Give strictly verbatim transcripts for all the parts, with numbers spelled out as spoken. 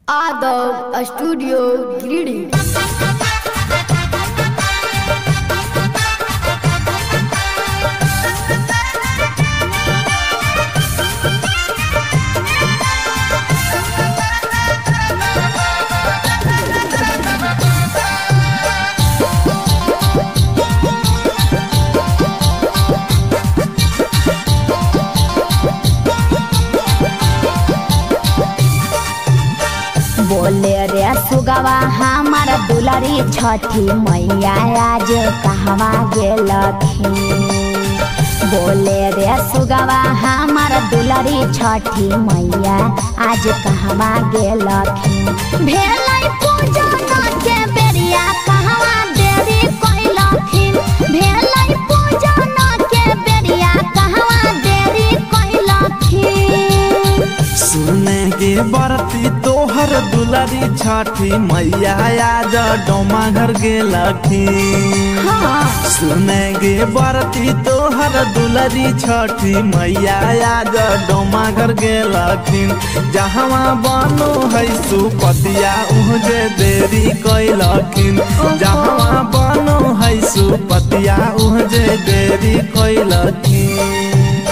Adult Studio Greeting. बोले रे सुगवा हमार दुलारी छठी मैया आज कहवा गेलखिन। बोले रे सुगवा हमार दुलारी छठी मैया आज कहवा गेलखिन। भेलै पूजन के बेरिया कहवा देरी कइलखिन। भेलै पूजन के बेरिया कहवा देरी कइलखिन। सुने गे बरती तोहर दुलारी छठी मैया आज डोमा घर गेलखिन। हाँ। सुने गे बरती तोहर दुलारी छठी मैया आज डोमा घर गेलखिन। जहवा बनो है सुपतिया उहजे देरी कइलखिन। जहवा बनो है सुपतिया उहजे देरी कइलखिन।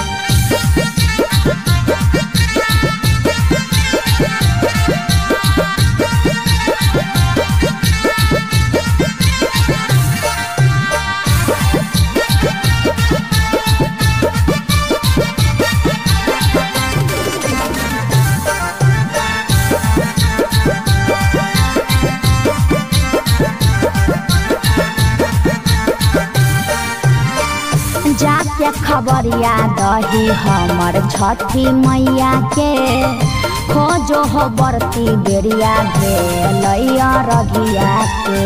जाके खबरिया दही हमर छठी मैया के। खोजो हो बरती बेरिया भेलैया रगिया के।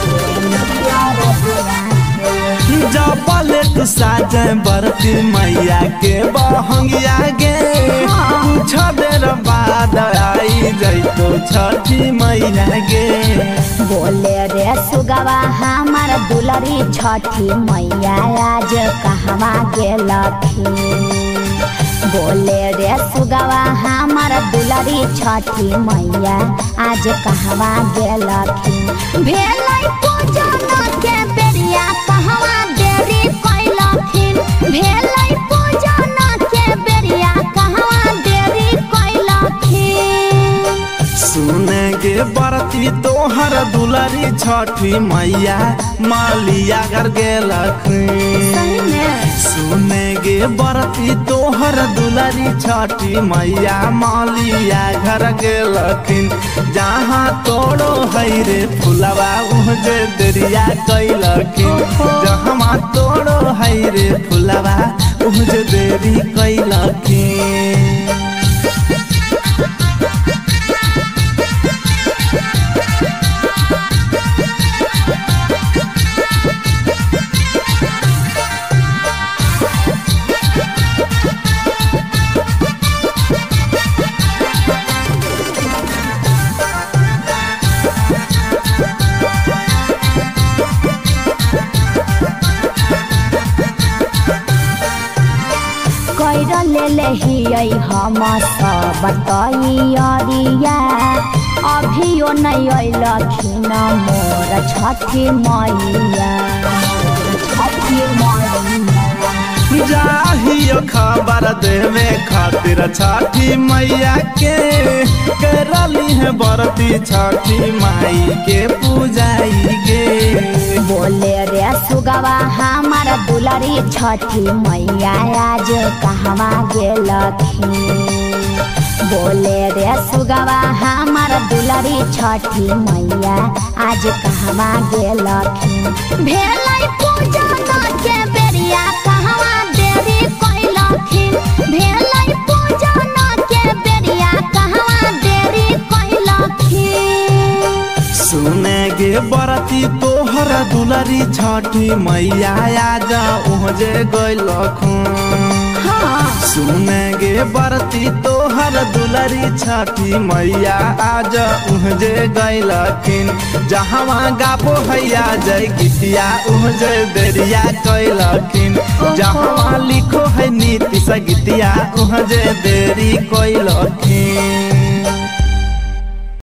जबले तू साजे बरती मैया के बहंगिया गे। कुछ देर बाद आई जैतो छठी मैया गे। बोले रे सुगवा हमार दुलारी छठी मैया आज कहवा गेलखिन। बोले रे सुगवा हमार दुलारी छठी मैया आज कहवा गेलखिन। भेलै पूजन के बेरिया कहवा देरी कइलखिन। भेलै पूजन के बेरिया कहवा देरी कइलखिन। सुने गे बरती तोहर दुलारी छठी मैया मालिया घर गेलखिन। सुने गे बरती तोहर दुलारी छठी मैया मालिया घर गेलखिन। जहाँ तोड़ो है रे फुलवा उहजे देरिया कइलखिन। जहाँ तोड़ो है रे फुलवा उहजे देरी कइलखिन। ले ले हम सब तैयारिया। अभियो नहीं अइलखिन मोर छठी मैया। छठी मैया जाहियो खबर देवे खातिर छठी मैया के। करली है बरती छठी माई के पूजाई गे। बोले रे सुगवा हमार दुलारी छठी मैया आज कहवा गेलखिन। बोले रे सुगवा हमार दुलारी छठी मैया आज कहवा गेलखिन। भेलै पूजन के बेरिया कहवा देरी कइलखिन। भेलै पूजन के बेरिया कहवा देरी कइलखिन। सुने गे बरती तोहर दुलारी छठी मैया आज उहजे गइलखिन। सुने गे बरती तोहर दुलारी छठी मैया आज उहजे गइलखिन। जहवा गाबो हैया जय गीतिया उहजे देरिया कइलखिन। जहवा लिखो है नीति सगीतिया उहजे देरी कइलखिन।